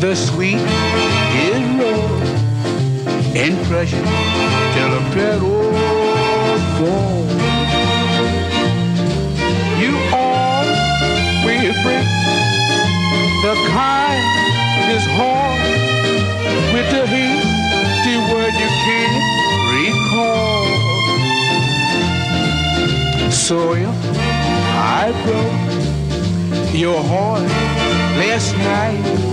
The sweet is raw and precious till the petals fall. You always break the kindest heart with the hasty word you can't recall. So if I broke your heart last night,